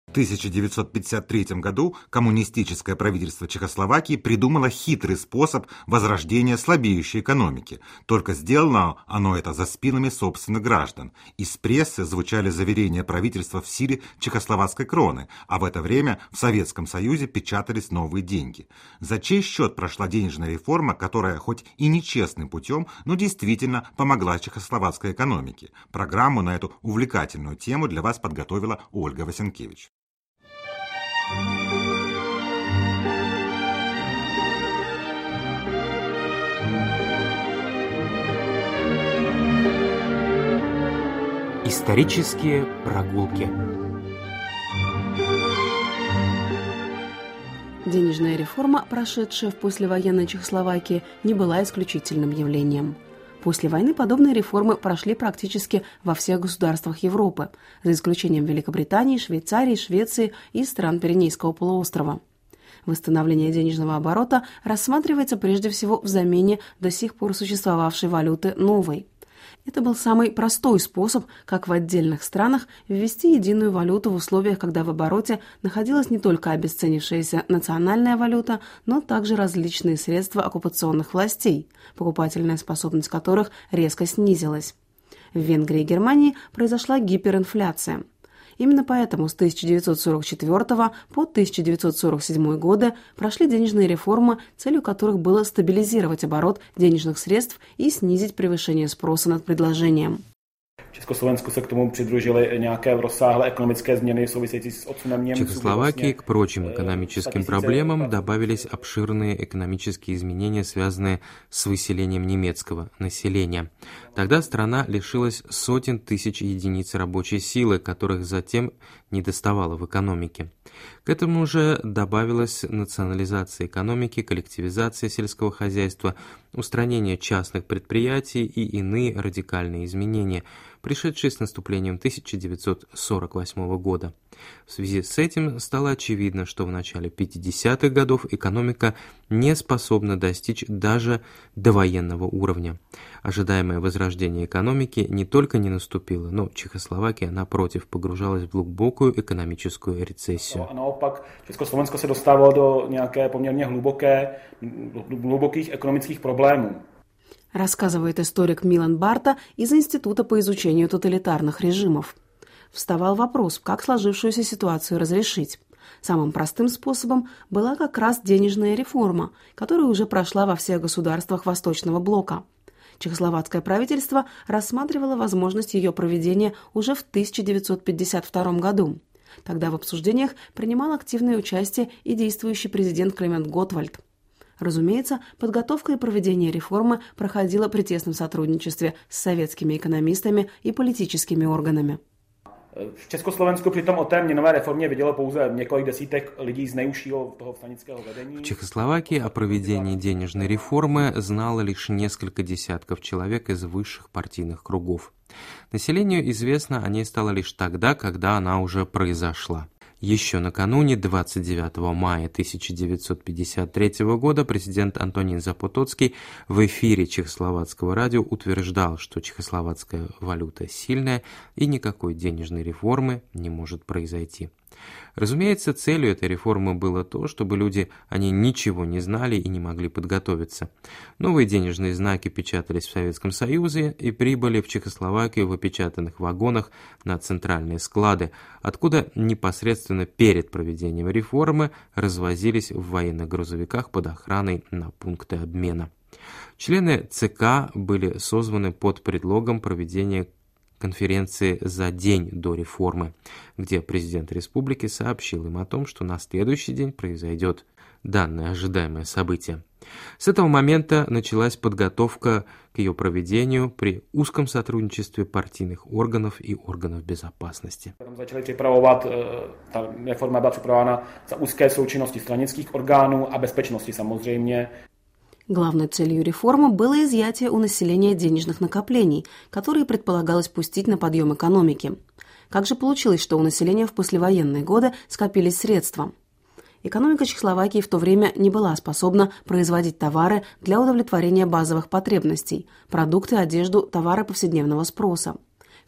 В 1953 году коммунистическое правительство Чехословакии придумало хитрый способ возрождения слабеющей экономики. Только сделано оно это за спинами собственных граждан. Из прессы звучали заверения правительства в силе чехословацкой кроны, а в это время в Советском Союзе печатались новые деньги. За чей счет прошла денежная реформа, которая хоть и нечестным путем, но действительно помогла чехословацкой экономике? Программу на эту увлекательную тему для вас подготовила Ольга Васенкевич. Исторические прогулки. Денежная реформа, прошедшая в послевоенной Чехословакии, не была исключительным явлением. После войны подобные реформы прошли практически во всех государствах Европы, за исключением Великобритании, Швейцарии, Швеции и стран Пиренейского полуострова. Восстановление денежного оборота рассматривается прежде всего в замене до сих пор существовавшей валюты новой. Это был самый простой способ, как в отдельных странах, ввести единую валюту в условиях, когда в обороте находилась не только обесценившаяся национальная валюта, но также различные средства оккупационных властей, покупательная способность которых резко снизилась. В Венгрии и Германии произошла гиперинфляция. Именно поэтому с 1944 по 1947 годы прошли денежные реформы, целью которых было стабилизировать оборот денежных средств и снизить превышение спроса над предложением. В Чехословакии к прочим экономическим проблемам добавились обширные экономические изменения, связанные с выселением немецкого населения. Тогда страна лишилась сотен тысяч единиц рабочей силы, которых затем недоставало в экономике. К этому же добавилась национализация экономики, коллективизация сельского хозяйства, устранение частных предприятий и иные радикальные изменения, пришедшие с наступлением 1948 года. В связи с этим стало очевидно, что в начале 50-х годов экономика не способна достичь даже довоенного уровня. Ожидаемое возрождение экономики не только не наступило, но Чехословакия, напротив, погружалась в глубокую экономическую рецессию. A naopak Československo se dostávalo do nějaké poměrně hlubokých ekonomických problémů. Рассказывает историк Милан Барта из Института по изучению тоталитарных режимов. Вставал вопрос, как сложившуюся ситуацию разрешить. Самым простым способом была как раз денежная реформа, которая уже прошла во всех государствах Восточного блока. Чехословацкое правительство рассматривало возможность ее проведения уже в 1952 году. Тогда в обсуждениях принимал активное участие и действующий президент Климент Готвальд. Разумеется, подготовка и проведение реформы проходило при тесном сотрудничестве с советскими экономистами и политическими органами. V Československu přitom o té měnové reformě vidělo pouze několik desítek lidí z nejužšího toho stranického vedení. В Чехословакии о проведении денежной реформы знало лишь несколько десятков человек из высших партийных кругов. Населению известно о ней стало лишь тогда, когда она уже произошла. Еще накануне, 29 мая 1953 года, президент Антонин Запотоцкий в эфире чехословацкого радио утверждал, что чехословацкая валюта сильная и никакой денежной реформы не может произойти. Разумеется, целью этой реформы было то, чтобы люди о ней ничего не знали и не могли подготовиться. Новые денежные знаки печатались в Советском Союзе и прибыли в Чехословакию в опечатанных вагонах на центральные склады, откуда непосредственно перед проведением реформы развозились в военных грузовиках под охраной на пункты обмена. Члены ЦК были созваны под предлогом проведения конференции за день до реформы, где президент республики сообщил им о том, что на следующий день произойдет данное ожидаемое событие. С этого момента началась подготовка к ее проведению при узком сотрудничестве партийных органов и органов безопасности. Začali připravovat, ta reforma byla připravována za úzké součinnosti stranických orgánů a bezpečnosti samozřejmě. Главной целью реформы было изъятие у населения денежных накоплений, которые предполагалось пустить на подъем экономики. Как же получилось, что у населения в послевоенные годы скопились средства? Экономика Чехословакии в то время не была способна производить товары для удовлетворения базовых потребностей – продукты, одежду, товары повседневного спроса.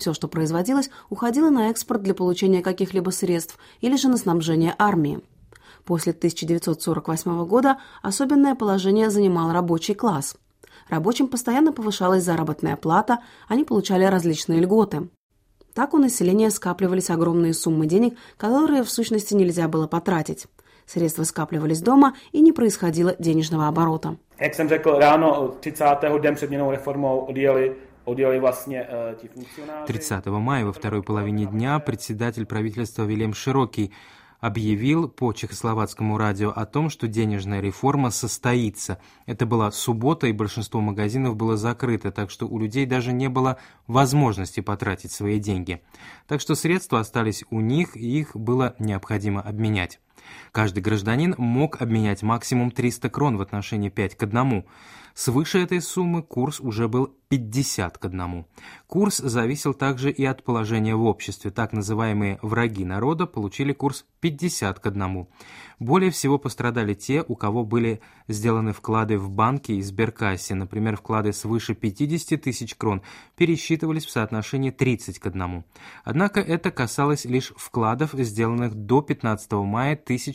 Все, что производилось, уходило на экспорт для получения каких-либо средств или же на снабжение армии. После 1948 года особенное положение занимал рабочий класс. Рабочим постоянно повышалась заработная плата, они получали различные льготы. Так у населения скапливались огромные суммы денег, которые в сущности нельзя было потратить. Средства скапливались дома, и не происходило денежного оборота. Jak jsem řekl, ráno 30. den před měnovou reformou odjeli vlastně ti funkcionáři. 30 мая во второй половине дня председатель правительства Вильям Широкий объявил по чехословацкому радио о том, что денежная реформа состоится. Это была суббота, и большинство магазинов было закрыто, так что у людей даже не было возможности потратить свои деньги. Так что средства остались у них, и их было необходимо обменять. Каждый гражданин мог обменять максимум 300 крон в отношении 5 к 1. Свыше этой суммы курс уже был 50 к 1. Курс зависел также и от положения в обществе. Так называемые враги народа получили курс 50 к 1. Более всего пострадали те, у кого были сделаны вклады в банки и сберкассе. Например, вклады свыше 50 тысяч крон пересчитывались в соотношении 30 к 1. Однако это касалось лишь вкладов, сделанных до 15 мая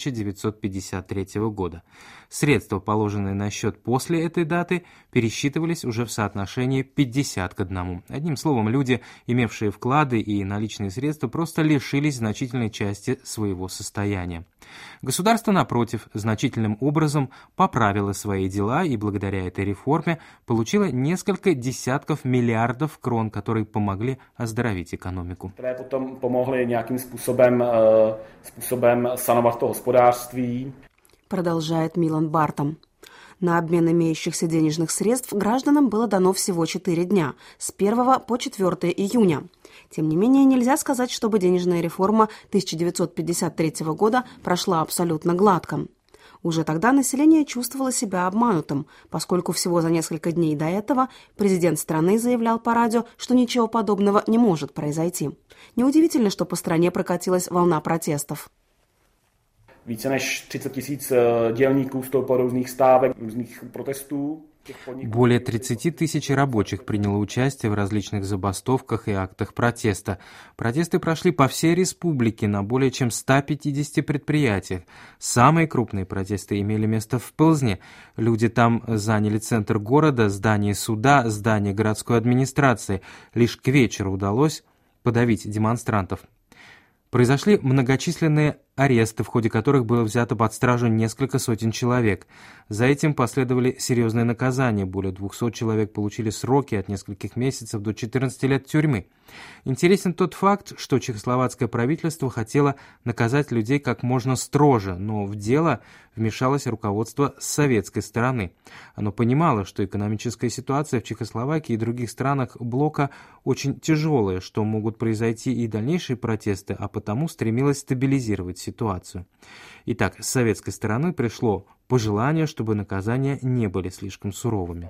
1953 года. Средства, положенные на счет после этой даты, пересчитывались уже в соотношении 50 к 1. Одним словом, люди, имевшие вклады и наличные средства, просто лишились значительной части своего состояния. Государство, напротив, значительным образом поправило свои дела и благодаря этой реформе получило несколько десятков миллиардов крон, которые помогли оздоровить экономику. Které potom pomohly nějakým způsobem sanovat to hospodářství. Продолжает Милан Бартом. На обмен имеющихся денежных средств гражданам было дано всего 4 дня, с 1 по 4 июня. Тем не менее, нельзя сказать, чтобы денежная реформа 1953 года прошла абсолютно гладко. Уже тогда население чувствовало себя обманутым, поскольку всего за несколько дней до этого президент страны заявлял по радио, что ничего подобного не может произойти. Неудивительно, что по стране прокатилась волна протестов. Více než 30 000 dělníků vstoupilo do různých stávek, různých protestů. Более 30 тысяч рабочих приняло участие в различных забастовках и актах протеста. Протесты прошли по всей республике на более чем 150 предприятиях. Самые крупные протесты имели место в Пилзне. Люди там заняли центр города, здание суда, здание городской администрации. Лишь к вечеру удалось подавить демонстрантов. Произошли многочисленные аресты, в ходе которых было взято под стражу несколько сотен человек. За этим последовали серьезные наказания. Более 200 человек получили сроки от нескольких месяцев до 14 лет тюрьмы. Интересен тот факт, что чехословацкое правительство хотело наказать людей как можно строже, но в дело вмешалось руководство с советской стороны. Оно понимало, что экономическая ситуация в Чехословакии и других странах блока очень тяжелая, что могут произойти и дальнейшие протесты, а потому стремилось стабилизировать ситуацию. Итак, с советской стороны пришло пожелание, чтобы наказания не были слишком суровыми.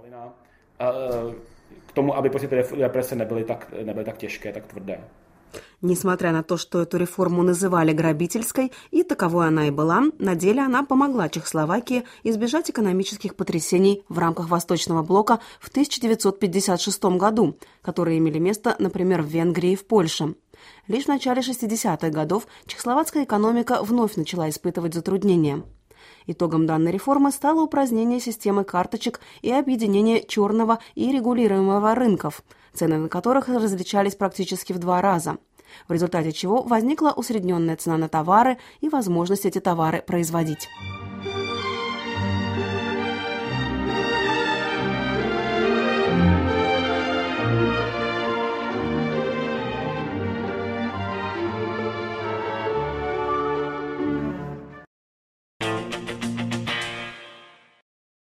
К тому, aby prostě ty represe nebyly tak těžké, tak tvrdé. Несмотря на то, что эту реформу называли грабительской, и таковой она и была, на деле она помогла Чехословакии избежать экономических потрясений в рамках Восточного блока в 1956 году, которые имели место, например, в Венгрии и в Польше. Лишь в начале 60-х годов чехословацкая экономика вновь начала испытывать затруднения. Итогом данной реформы стало упразднение системы карточек и объединение черного и регулируемого рынков, цены на которых различались практически в 2 раза, в результате чего возникла усредненная цена на товары и возможность эти товары производить.